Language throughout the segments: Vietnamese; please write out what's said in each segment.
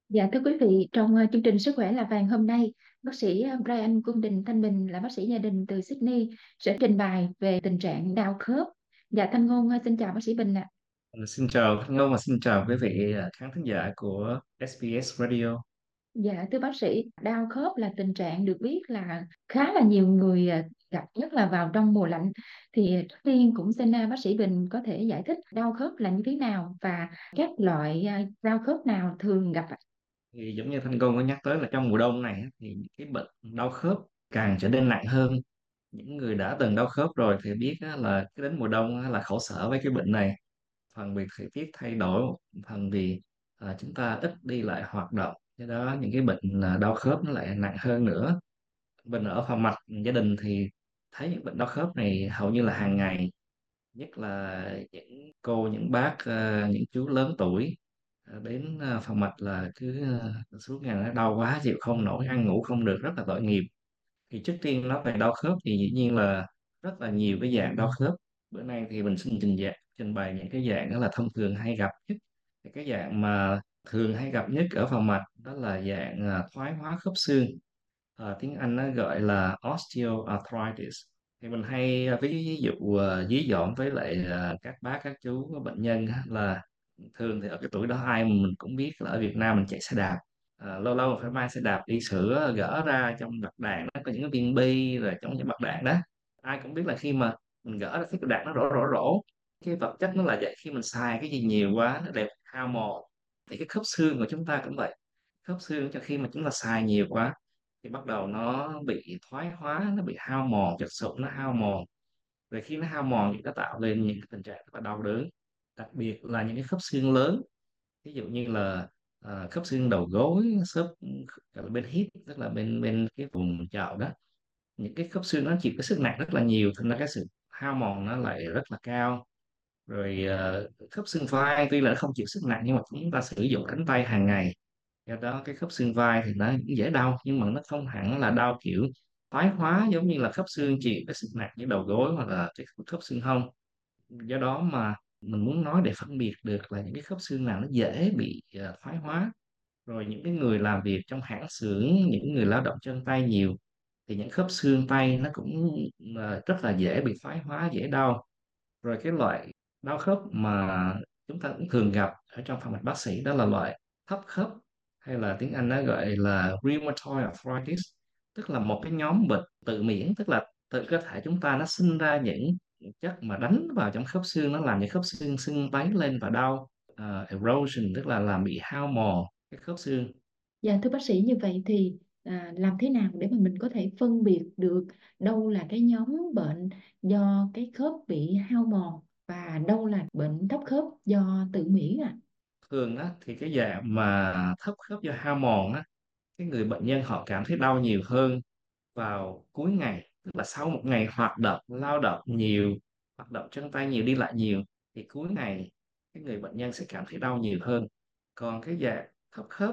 Dạ thưa quý vị, trong chương trình Sức khỏe là vàng hôm nay, bác sĩ Brian Cung Đình Thanh Bình là bác sĩ gia đình từ Sydney sẽ trình bày về tình trạng đau khớp. Dạ Thanh Ngôn xin chào bác sĩ Bình ạ. Xin chào Khánh Ngôn và xin chào quý vị khán thính giả của SBS Radio. Dạ thưa bác sĩ, đau khớp là tình trạng được biết là khá là nhiều người gặp, nhất là vào trong mùa lạnh. Thì trước tiên cũng xin bác sĩ Bình có thể giải thích đau khớp là như thế nào và các loại đau khớp nào thường gặp ạ? Thì giống như Thanh Ngôn có nhắc tới là trong mùa đông này á, thì cái bệnh đau khớp càng trở nên nặng hơn. Những người đã từng đau khớp rồi thì biết á, là cái đến mùa đông á, là khổ sở với cái bệnh này. Phần vì thời tiết thay đổi, phần vì chúng ta ít đi lại hoạt động. Do đó những cái bệnh là đau khớp nó lại nặng hơn nữa. Mình ở phòng mạch gia đình thì thấy những bệnh đau khớp này hầu như là hàng ngày, nhất là những cô những bác những chú lớn tuổi đến phòng mạch là cứ suốt ngày nó đau quá chịu không nổi, ăn ngủ không được, rất là tội nghiệp. Thì trước tiên nói về đau khớp thì dĩ nhiên là rất là nhiều cái dạng đau khớp. Bữa nay thì mình xin trình bày những cái dạng đó là thông thường hay gặp nhất. Thì cái dạng mà thường hay gặp nhất ở phòng mạch đó là dạng thoái hóa khớp xương. Tiếng Anh nó gọi là osteoarthritis. Thì mình hay ví dụ dí dỏm với lại các bác các chú bệnh nhân á, là thường thì ở cái tuổi đó ai mà mình cũng biết là ở Việt Nam mình chạy xe đạp. Lâu lâu phải mang xe đạp đi sửa gỡ ra trong bạc đạn nó có những cái viên bi rồi trong những bạc đạn đó, ai cũng biết là khi mà mình gỡ ra cái đạn nó rổ rổ rổ, cái vật chất nó là vậy, khi mình xài cái gì nhiều quá nó đều hao mòn. Thì cái khớp xương của chúng ta cũng vậy, khớp xương cho khi mà chúng ta xài nhiều quá thì bắt đầu nó bị thoái hóa, nó bị hao mòn, chất sụn nó hao mòn. Rồi khi nó hao mòn thì nó tạo lên những cái tình trạng rất là đau đớn, đặc biệt là những cái khớp xương lớn, ví dụ như là khớp xương đầu gối, khớp gọi là bên hip, tức là bên bên cái vùng chậu đó. Những cái khớp xương nó chịu cái sức nặng rất là nhiều, thành ra cái sự hao mòn nó lại rất là cao. Rồi khớp xương vai tuy là nó không chịu sức nặng nhưng mà chúng ta sử dụng cánh tay hàng ngày, do đó cái khớp xương vai thì nó cũng dễ đau nhưng mà nó không hẳn là đau kiểu thoái hóa giống như là khớp xương chịu cái sức nặng như đầu gối hoặc là cái khớp xương hông. Do đó mà mình muốn nói để phân biệt được là những cái khớp xương nào nó dễ bị thoái hóa. Rồi những cái người làm việc trong hãng xưởng, những người lao động chân tay nhiều thì những khớp xương tay nó cũng rất là dễ bị thoái hóa, dễ đau. Rồi cái loại đau khớp mà chúng ta cũng thường gặp ở trong phòng mạch bác sĩ đó là loại thấp khớp, hay là tiếng Anh nó gọi là rheumatoid arthritis, tức là một cái nhóm bệnh tự miễn, tức là tự cơ thể chúng ta nó sinh ra những chất mà đánh vào trong khớp xương, nó làm cho khớp xương sưng tấy lên và đau. Erosion tức là làm bị hao mòn cái khớp xương. Dạ thưa bác sĩ, như vậy thì làm thế nào để mà mình có thể phân biệt được đâu là cái nhóm bệnh do cái khớp bị hao mòn và đâu là bệnh thấp khớp do tự miễn ạ? Thường á thì cái dạng mà thấp khớp do hao mòn á, cái người bệnh nhân họ cảm thấy đau nhiều hơn vào cuối ngày, tức là sau một ngày hoạt động lao động nhiều, hoạt động chân tay nhiều, đi lại nhiều, thì cuối ngày cái người bệnh nhân sẽ cảm thấy đau nhiều hơn. Còn cái dạng thấp khớp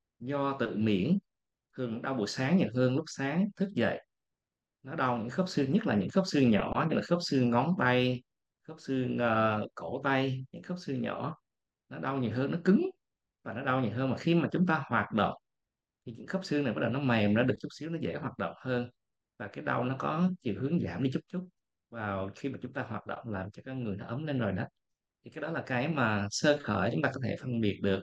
do tự miễn thường đau buổi sáng nhiều hơn, lúc sáng thức dậy nó đau những khớp xương, nhất là những khớp xương nhỏ như là khớp xương ngón tay, khớp xương cổ tay, những khớp xương nhỏ nó đau nhiều hơn, nó cứng và nó đau nhiều hơn. Mà khi mà chúng ta hoạt động thì những khớp xương này bắt đầu nó mềm ra được chút xíu, nó dễ hoạt động hơn, và cái đau nó có chiều hướng giảm đi chút chút vào khi mà chúng ta hoạt động, làm cho cái người nó ấm lên rồi đó. Thì cái đó là cái mà sơ khởi chúng ta có thể phân biệt được.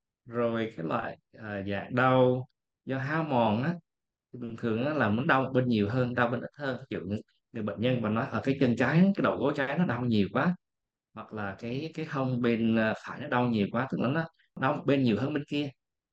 Rồi cái loại dạng đau do hao mòn á, thì bình thường á, là nó đau một bên nhiều hơn, đau bên ít hơn. Ví dụ như người bệnh nhân mà nói ở cái chân trái, cái đầu gối trái nó đau nhiều quá, hoặc là cái hông bên phải nó đau nhiều quá, tức là nó đau một bên nhiều hơn bên kia.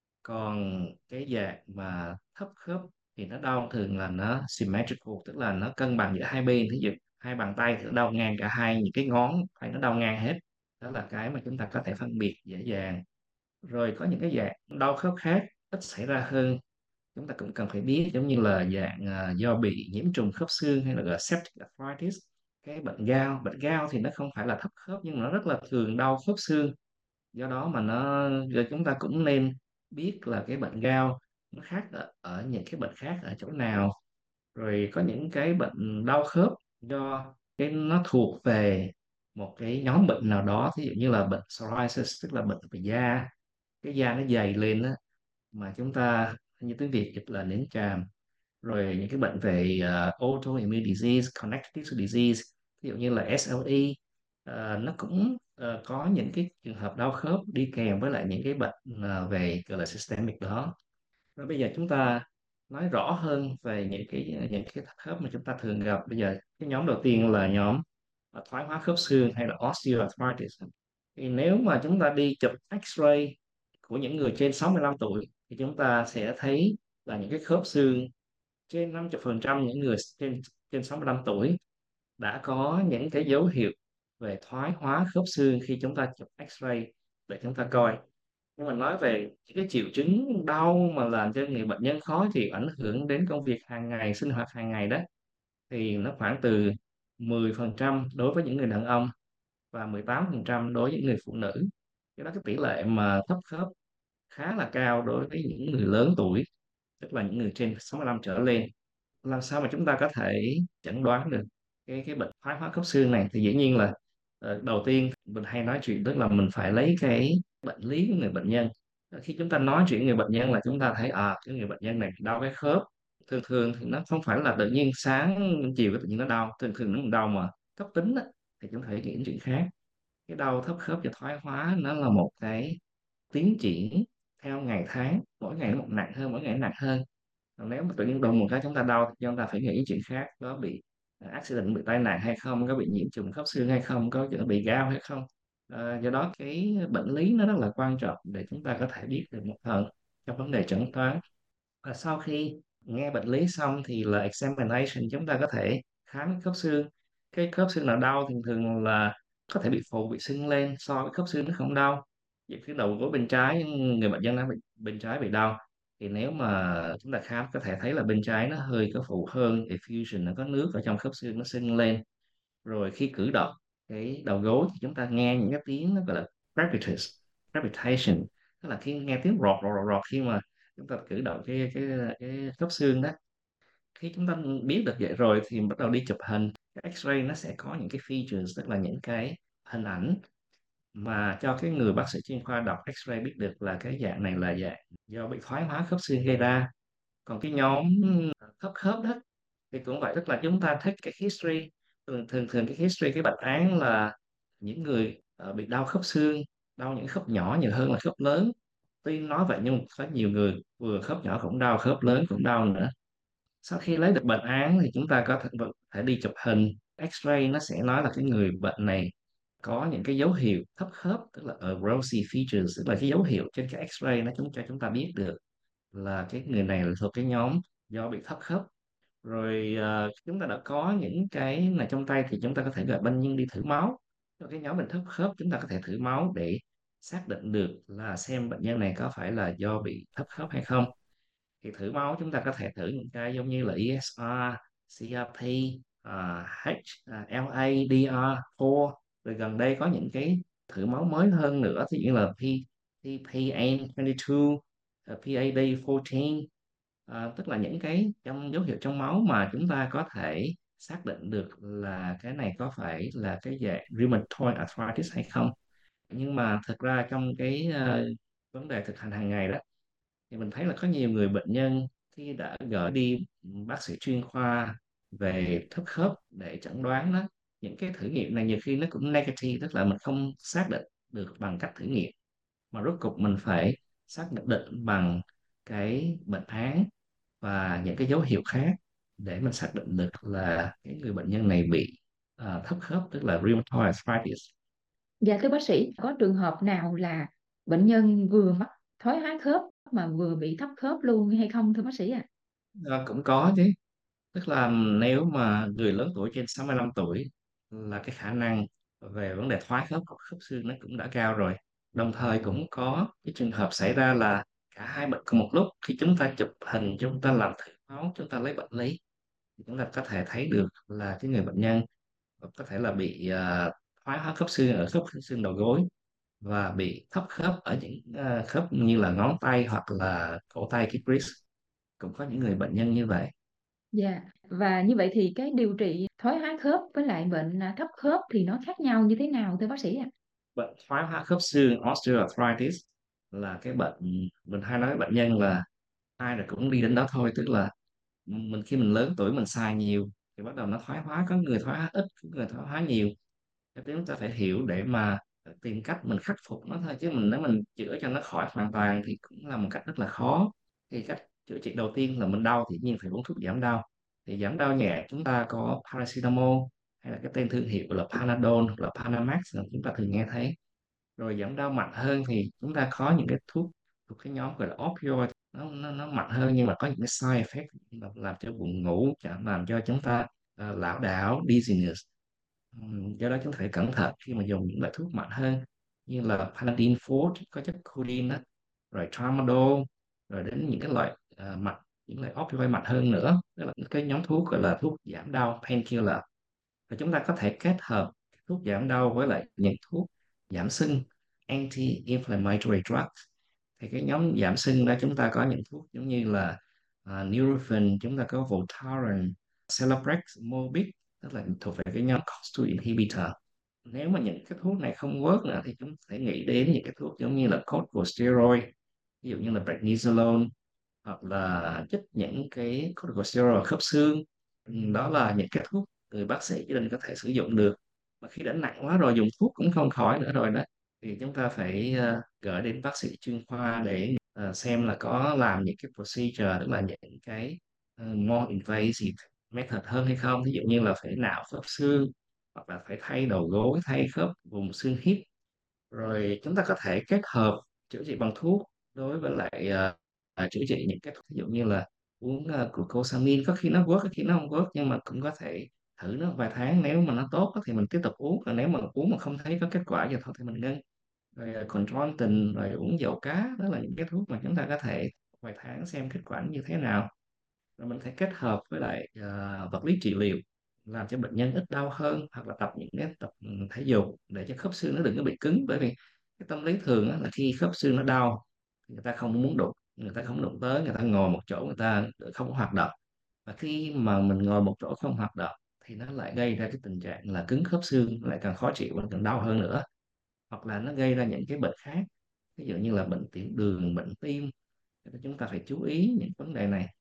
Còn cái dạng mà thấp khớp thì nó đau thường là nó symmetrical, tức là nó cân bằng giữa hai bên. Ví dụ hai bàn tay thì nó đau ngang cả hai những cái ngón tay, nó đau ngang hết. Đó là cái mà chúng ta có thể phân biệt dễ dàng. Rồi có những cái dạng đau khớp khác ít xảy ra hơn, chúng ta cũng cần phải biết, giống như là dạng do bị nhiễm trùng khớp xương hay là gọi là septic arthritis. Cái bệnh gout thì nó không phải là thấp khớp nhưng mà nó rất là thường đau khớp xương. Do đó mà giờ chúng ta cũng nên biết là cái bệnh gout nó khác ở những cái bệnh khác ở chỗ nào. Rồi có những cái bệnh đau khớp do cái nó thuộc về một cái nhóm bệnh nào đó, ví dụ như là bệnh psoriasis, tức là bệnh về da, cái da nó dày lên á, mà chúng ta như tiếng Việt dịch là nến tràm, rồi những cái bệnh về autoimmune disease, connective tissue disease, ví dụ như là SLE, nó cũng có những cái trường hợp đau khớp đi kèm với lại những cái bệnh về gọi là systemic đó. Rồi bây giờ chúng ta nói rõ hơn về những cái khớp mà chúng ta thường gặp. Bây giờ cái nhóm đầu tiên là nhóm thoái hóa khớp xương hay là osteoarthritis. Thì nếu mà chúng ta đi chụp X-ray của những người trên 65 tuổi thì chúng ta sẽ thấy là những cái khớp xương trên 50% những người trên trên 65 tuổi đã có những cái dấu hiệu về thoái hóa khớp xương khi chúng ta chụp X-ray để chúng ta coi. Nhưng mà nói về những cái triệu chứng đau mà làm cho người bệnh nhân khó chịu, ảnh hưởng đến công việc hàng ngày, sinh hoạt hàng ngày đó, thì nó khoảng từ 10% đối với những người đàn ông và 18% đối với những người phụ nữ. Cái tỷ lệ mà thấp khớp khá là cao đối với những người lớn tuổi, tức là những người trên 65 trở lên. Làm sao mà chúng ta có thể chẩn đoán được cái bệnh thoái hóa khớp xương này? Thì dĩ nhiên là đầu tiên mình hay nói chuyện, tức là mình phải lấy cái bệnh lý của người bệnh nhân. Khi chúng ta nói chuyện người bệnh nhân là chúng ta thấy cái người bệnh nhân này đau cái khớp. Thường thường thì nó không phải là tự nhiên sáng chiều cái tự nhiên nó đau, thường thường nó đau mà cấp tính á, thì chúng ta phải nghĩ đến chuyện khác. Cái đau thấp khớp và thoái hóa nó là một cái tiến triển theo ngày tháng, mỗi ngày nó một nặng hơn, mỗi ngày nó nặng hơn. Còn nếu mà tự nhiên đùng một cái chúng ta đau thì chúng ta phải nghĩ chuyện khác, có bị accident, bị tai nạn hay không, có bị nhiễm trùng khớp xương hay không, có chuyện bị gao hay không. Do đó cái bệnh lý nó rất là quan trọng để chúng ta có thể biết được một phần trong vấn đề chẩn đoán. Và sau khi nghe bệnh lý xong thì là examination, chúng ta có thể khám khớp xương. Cái khớp xương nào đau thì thường là có thể bị phù, bị sưng lên so với khớp xương nó không đau. Vậy cái đầu gối bên trái, người bệnh nhân nó bên trái bị đau, thì nếu mà chúng ta khám có thể thấy là bên trái nó hơi có phù hơn, effusion, nó có nước ở trong khớp xương, nó sưng lên. Rồi khi cử động cái đầu gối thì chúng ta nghe những cái tiếng nó gọi là crepitus, crepitation, tức là khi nghe tiếng rọt rọt rọt rọt khi mà chúng ta cử động cái khớp xương đó. Khi chúng ta biết được vậy rồi thì bắt đầu đi chụp hình. Cái X-ray nó sẽ có những cái features, tức là những cái hình ảnh mà cho cái người bác sĩ chuyên khoa đọc X-ray biết được là cái dạng này là dạng do bị thoái hóa khớp xương gây ra. Còn cái nhóm thấp khớp đó thì cũng vậy, tức là chúng ta thích cái history. Thường cái history, cái bệnh án là những người bị đau khớp xương, đau những khớp nhỏ nhiều hơn là khớp lớn. Tuy nói vậy nhưng có nhiều người vừa khớp nhỏ cũng đau, khớp lớn cũng đau nữa. Sau khi lấy được bệnh án thì chúng ta có thể đi chụp hình. X-ray nó sẽ nói là cái người bệnh này có những cái dấu hiệu thấp khớp, tức là erosive features, tức là cái dấu hiệu trên cái X-ray nó cho chúng ta biết được là cái người này là thuộc cái nhóm do bị thấp khớp. Rồi chúng ta đã có những cái này trong tay thì chúng ta có thể gọi bệnh nhân đi thử máu. Cho cái nhóm bệnh thấp khớp chúng ta có thể thử máu để xác định được là xem bệnh nhân này có phải là do bị thấp khớp hay không. Thì thử máu chúng ta có thể thử những cái giống như là ESR, CRP, LADR4. Rồi gần đây có những cái thử máu mới hơn nữa, ví dụ như là PPN22, PAD14. Tức là những cái trong dấu hiệu trong máu mà chúng ta có thể xác định được là cái này có phải là cái dạng rheumatoid arthritis hay không. Nhưng mà thực ra trong cái vấn đề thực hành hàng ngày đó thì mình thấy là có nhiều người bệnh nhân khi đã gửi đi bác sĩ chuyên khoa về thấp khớp để chẩn đoán đó, những cái thử nghiệm này nhiều khi nó cũng negative, tức là mình không xác định được bằng cách thử nghiệm, mà rốt cuộc mình phải xác định bằng cái bệnh án và những cái dấu hiệu khác để mình xác định được là cái người bệnh nhân này bị thấp khớp, tức là rheumatoid arthritis. Dạ thưa bác sĩ, có trường hợp nào là bệnh nhân vừa mắc thoái hóa khớp mà vừa bị thấp khớp luôn hay không thưa bác sĩ ạ? Cũng có chứ, tức là nếu mà người lớn tuổi trên 65 tuổi là cái khả năng về vấn đề thoái khớp hoặc khớp xương nó cũng đã cao rồi. Đồng thời cũng có cái trường hợp xảy ra là cả hai bệnh cùng một lúc. Khi chúng ta chụp hình, chúng ta làm thử máu, chúng ta lấy bệnh lý thì chúng ta có thể thấy được là cái người bệnh nhân có thể là bị thoái hóa khớp xương ở khớp xương đầu gối và bị thấp khớp ở những khớp như là ngón tay hoặc là cổ tay, cái wrist. Cũng có những người bệnh nhân như vậy. Dạ, và như vậy thì cái điều trị thoái hóa khớp với lại bệnh thấp khớp thì nó khác nhau như thế nào thưa bác sĩ ạ? Bệnh thoái hóa khớp xương osteoarthritis là cái bệnh mình hay nói với bệnh nhân là ai rồi cũng đi đến đó thôi, tức là khi mình lớn tuổi mình xài nhiều thì bắt đầu nó thoái hóa, có người thoái hóa ít, có người thoái hóa nhiều. Thế chúng ta phải hiểu để mà tìm cách mình khắc phục nó thôi, chứ nếu mình chữa cho nó khỏi hoàn toàn thì cũng là một cách rất là khó. Thì cách chữa trị đầu tiên là mình đau thì dĩ nhiên phải uống thuốc giảm đau. Thì giảm đau nhẹ chúng ta có paracetamol, hay là cái tên thương hiệu là Panadol hoặc là Panamax là chúng ta thường nghe thấy. Rồi giảm đau mạnh hơn thì chúng ta có những cái thuốc thuộc cái nhóm gọi là opioid, nó mạnh hơn nhưng mà có những cái side effect làm cho buồn ngủ, làm cho chúng ta lảo đảo dizziness. Do đó chúng ta phải cẩn thận khi mà dùng những loại thuốc mạnh hơn như là Panadine Forte có chất codeine đó, rồi Tramadol, rồi đến những cái loại mạnh, những loại opioid mạnh hơn nữa, tức là cái nhóm thuốc gọi là thuốc giảm đau painkiller. Và chúng ta có thể kết hợp thuốc giảm đau với lại những thuốc giảm sưng, anti-inflammatory drugs. Thì cái nhóm giảm sưng đó chúng ta có những thuốc giống như là Nurofen, chúng ta có Voltaren, Celebrex, Mobic, tức là thuộc về cái nhóm COX-2 inhibitor. Nếu mà những cái thuốc này không work nữa thì chúng ta phải nghĩ đến những cái thuốc giống như là corticosteroid, ví dụ như là prednisolone, hoặc là chích những cái corticosteroid khớp xương. Đó là những cái thuốc người bác sĩ chỉ định có thể sử dụng được. Mà khi đã nặng quá rồi, dùng thuốc cũng không khỏi nữa rồi đó, thì chúng ta phải gửi đến bác sĩ chuyên khoa để xem là có làm những cái procedure, tức là những cái more invasive method hơn hay không, ví dụ như là phải nạo khớp xương, hoặc là phải thay đầu gối, thay khớp vùng xương hip. Rồi chúng ta có thể kết hợp chữa trị bằng thuốc đối với lại chữa trị những cái thuốc ví dụ như là uống glucosamine, có khi nó work có khi nó không work, nhưng mà cũng có thể thử nó vài tháng, nếu mà nó tốt thì mình tiếp tục uống, còn nếu mà uống mà không thấy có kết quả gì thôi thì mình ngưng. Rồi control tình, rồi uống dầu cá, đó là những cái thuốc mà chúng ta có thể vài tháng xem kết quả như thế nào. Rồi mình phải kết hợp với lại vật lý trị liệu, làm cho bệnh nhân ít đau hơn, hoặc là tập những cái tập thể dục để cho khớp xương nó đừng có bị cứng. Bởi vì cái tâm lý thường á, là khi khớp xương nó đau, người ta không muốn đụng, người ta không đụng tới, người ta ngồi một chỗ, người ta không có hoạt động. Và khi mà mình ngồi một chỗ không hoạt động thì nó lại gây ra cái tình trạng là cứng khớp xương, lại càng khó chịu và càng đau hơn nữa. Hoặc là nó gây ra những cái bệnh khác, ví dụ như là bệnh tiểu đường, bệnh tim. Thế chúng ta phải chú ý những vấn đề này.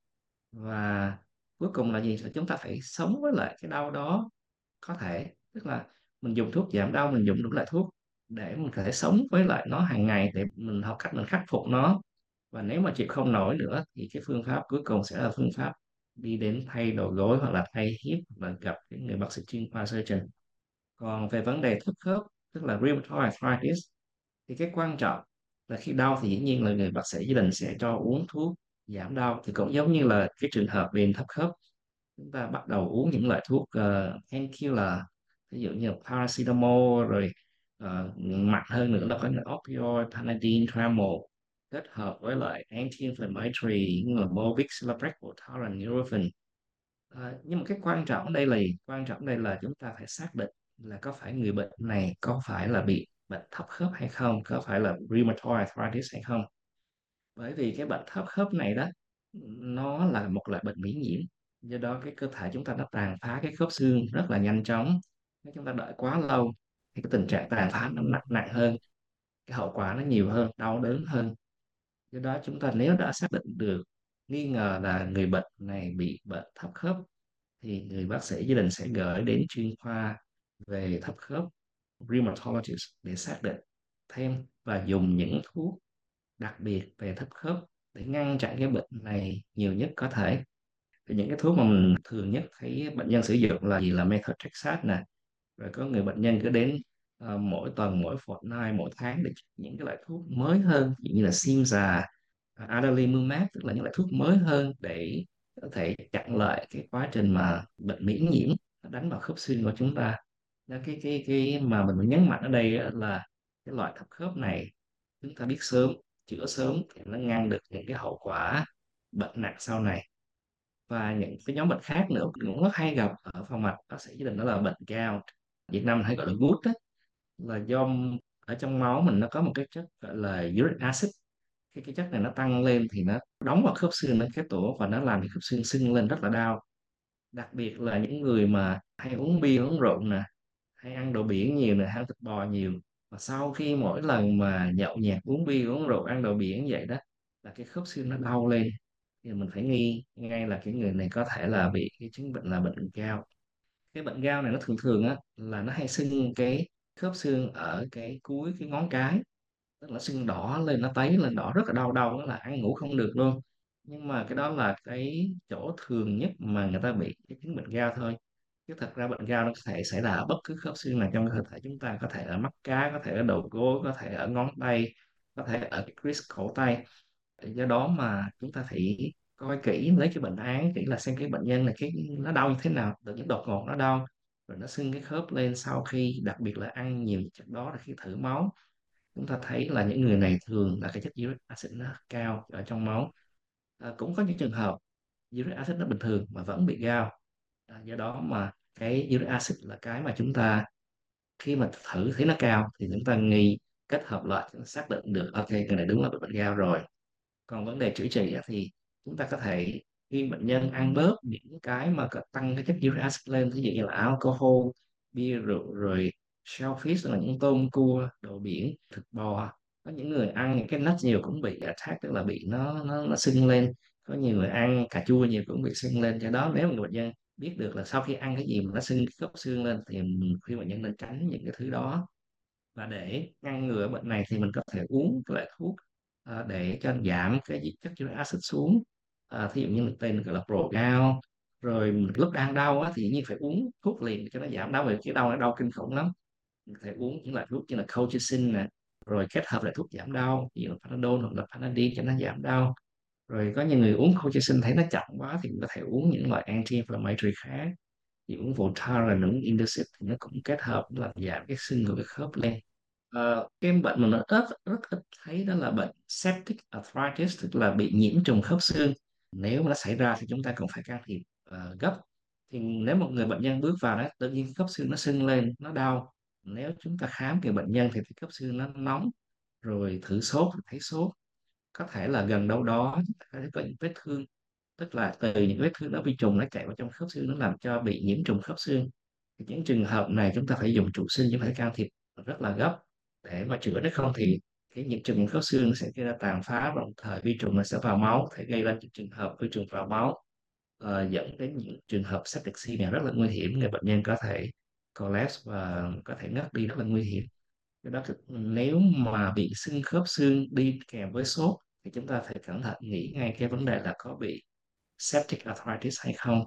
Và cuối cùng là gì, là chúng ta phải sống với lại cái đau đó. Có thể tức là mình dùng thuốc giảm đau, mình dùng đủ loại thuốc để mình có thể sống với lại nó hàng ngày, để mình học cách mình khắc phục nó. Và nếu mà chịu không nổi nữa thì cái phương pháp cuối cùng sẽ là phương pháp đi đến thay đầu gối, hoặc là thay hip, hoặc là gặp cái người bác sĩ chuyên khoa surgeon. Còn về vấn đề thấp khớp, tức là rheumatoid arthritis, thì cái quan trọng là khi đau thì dĩ nhiên là người bác sĩ gia đình sẽ cho uống thuốc giảm đau. Thì cũng giống như là cái trường hợp về thấp khớp, chúng ta bắt đầu uống những loại thuốc painkiller, ví dụ như là paracetamol, rồi mạnh hơn nữa là có những opioid, Panadine, Tramadol, kết hợp với lại anti-inflammatory như là Movic, Celebrex, Voltaren, Nurofen. Nhưng mà cái quan trọng đây là chúng ta phải xác định là có phải người bệnh này có phải là bị bệnh thấp khớp hay không, có phải là rheumatoid arthritis hay không. Bởi vì cái bệnh thấp khớp này đó, nó là một loại bệnh miễn nhiễm, do đó cái cơ thể chúng ta nó tàn phá cái khớp xương rất là nhanh chóng. Nếu chúng ta đợi quá lâu thì cái tình trạng tàn phá nó nặng hơn, cái hậu quả nó nhiều hơn, đau đớn hơn. Do đó chúng ta nếu đã xác định được, nghi ngờ là người bệnh này bị bệnh thấp khớp, thì người bác sĩ gia đình sẽ gửi đến chuyên khoa về thấp khớp, rheumatologist, để xác định thêm và dùng những thuốc đặc biệt về thấp khớp để ngăn chặn cái bệnh này nhiều nhất có thể. Thì những cái thuốc mà mình thường nhất thấy bệnh nhân sử dụng là gì, là methotrexate nè. Rồi có người bệnh nhân cứ đến mỗi tuần, mỗi fortnight, mỗi tháng để những cái loại thuốc mới hơn, ví dụ như là Cimza, adalimumab, tức là những loại thuốc mới hơn để có thể chặn lại cái quá trình mà bệnh miễn nhiễm nó đánh vào khớp xương của chúng ta. Cái mà mình muốn nhấn mạnh ở đây á, là cái loại thấp khớp này chúng ta biết sớm, chữa sớm thì nó ngăn được những cái hậu quả bệnh nặng sau này. Và những cái nhóm bệnh khác nữa cũng rất hay gặp ở phòng mạch bác sĩ gia đình, đó là bệnh gout, Việt Nam hay gọi là gút á, là do ở trong máu mình nó có một cái chất gọi là uric acid. Cái chất này nó tăng lên thì nó đóng vào khớp xương, nó kết tổ và nó làm cho khớp xương sưng lên rất là đau. Đặc biệt là những người mà hay uống bia uống rượu nè, hay ăn đồ biển nhiều nè, hay ăn thịt bò nhiều, Và sau khi mỗi lần mà nhậu nhẹt uống bia uống rượu ăn đồ biển vậy đó là cái khớp xương nó đau lên, thì mình phải nghi ngay là cái người này có thể là bị cái chứng bệnh là bệnh gout. Cái bệnh gout này nó thường thường á là nó hay sưng cái khớp xương ở cái cuối cái ngón cái, tức là sưng đỏ lên, nó tấy lên đỏ rất là đau, đau đó là ăn ngủ không được luôn. Nhưng mà cái đó là cái chỗ thường nhất mà người ta bị cái chứng bệnh gout thôi, chứ thật ra bệnh gout nó có thể xảy ra ở bất cứ khớp xương nào trong cơ thể chúng ta, có thể ở mắt cá, có thể ở đầu gối, có thể ở ngón tay, có thể ở cái crease cổ tay. Do đó mà chúng ta phải coi kỹ, lấy cái bệnh án kỹ là xem cái bệnh nhân này cái nó đau như thế nào, tự nhiên đột ngột nó đau rồi nó sưng cái khớp lên, sau khi đặc biệt là ăn nhiều chất đó, là khi thử máu chúng ta thấy là những người này thường là cái chất uric acid nó cao ở trong máu. Cũng có những trường hợp uric acid nó bình thường mà vẫn bị gout. Do đó mà cái uric acid là cái mà chúng ta khi mà thử thấy nó cao thì chúng ta nghi, kết hợp lại xác định được ok người này đúng là bị bệnh gout rồi. Còn vấn đề chữa trị á, thì chúng ta có thể khuyên bệnh nhân ăn bớt những cái mà có tăng cái chất uric acid lên, ví dụ như là alcohol, bia rượu, rồi shellfish là những tôm cua đồ biển, thịt bò. Có những người ăn những cái nut nhiều cũng bị attack, tức là bị nó sưng lên. Có nhiều người ăn cà chua nhiều cũng bị sưng lên. Do đó nếu mà người bệnh nhân biết được là sau khi ăn cái gì mà nó sưng cái khớp xương lên thì mình khuyên bệnh nhân nên tránh những cái thứ đó. Và để ngăn ngừa bệnh này thì mình có thể uống cái loại thuốc để cho giảm cái chất uric acid xuống. Thí dụ như là tên gọi là Pro-Gout. Rồi lúc đang đau á, thì nhiên phải uống thuốc liền cho nó giảm đau, vì cái đau nó đau kinh khủng lắm. Mình có thể uống những loại thuốc như là colchicine nè, rồi kết hợp lại thuốc giảm đau như là Panadol hoặc là Panadol cho nó giảm đau. Rồi có những người uống colchicine thấy nó chậm quá thì mình có thể uống những loại anti-inflammatory khác, thì uống Voltaren, uống Indesit thì nó cũng kết hợp làm giảm cái sưng của cái khớp lên. Cái bệnh mà nó rất ít thấy đó là bệnh septic arthritis, tức là bị nhiễm trùng khớp xương. Nếu mà nó xảy ra thì chúng ta cũng phải can thiệp gấp. Thì nếu một người bệnh nhân bước vào đó tự nhiên khớp xương nó sưng lên nó đau, nếu chúng ta khám cái bệnh nhân thì khớp xương nó nóng, rồi thử sốt thì thấy sốt, có thể là gần đâu đó chúng ta có thể có những vết thương, tức là từ những vết thương đó vi trùng nó chạy vào trong khớp xương, nó làm cho bị nhiễm trùng khớp xương. Thì những trường hợp này chúng ta phải dùng trụ sinh, chúng ta phải can thiệp rất là gấp để mà chữa, nếu không thì cái nhiễm trùng khớp xương nó sẽ gây ra tàn phá, đồng thời vi trùng nó sẽ vào máu, thể gây ra những trường hợp vi trùng vào máu, dẫn đến những trường hợp septicemia rất là nguy hiểm, người bệnh nhân có thể collapse và có thể ngất đi, rất là nguy hiểm. Do đó nếu mà bị sưng khớp xương đi kèm với sốt thì chúng ta phải cẩn thận nghĩ ngay cái vấn đề là có bị septic arthritis hay không.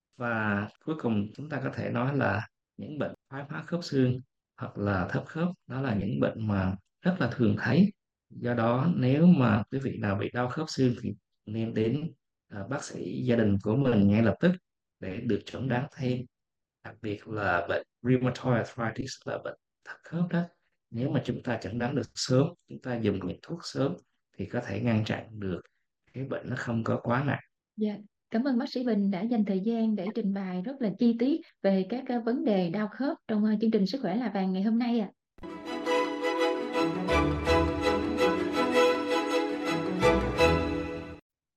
Và cuối cùng chúng ta có thể nói là những bệnh thoái hóa khớp xương hoặc là thấp khớp, đó là những bệnh mà rất là thường thấy. Do đó nếu mà quý vị nào bị đau khớp xương thì nên đến bác sĩ gia đình của mình ngay lập tức để được chẩn đoán thêm. Đặc biệt là bệnh rheumatoid arthritis là bệnh thấp khớp đó, nếu mà chúng ta chẩn đoán được sớm, chúng ta dùng những thuốc sớm thì có thể ngăn chặn được cái bệnh nó không có quá nặng. Dạ, cảm ơn bác sĩ Bình đã dành thời gian để trình bày rất là chi tiết về các vấn đề đau khớp trong chương trình Sức khỏe là vàng ngày hôm nay ạ.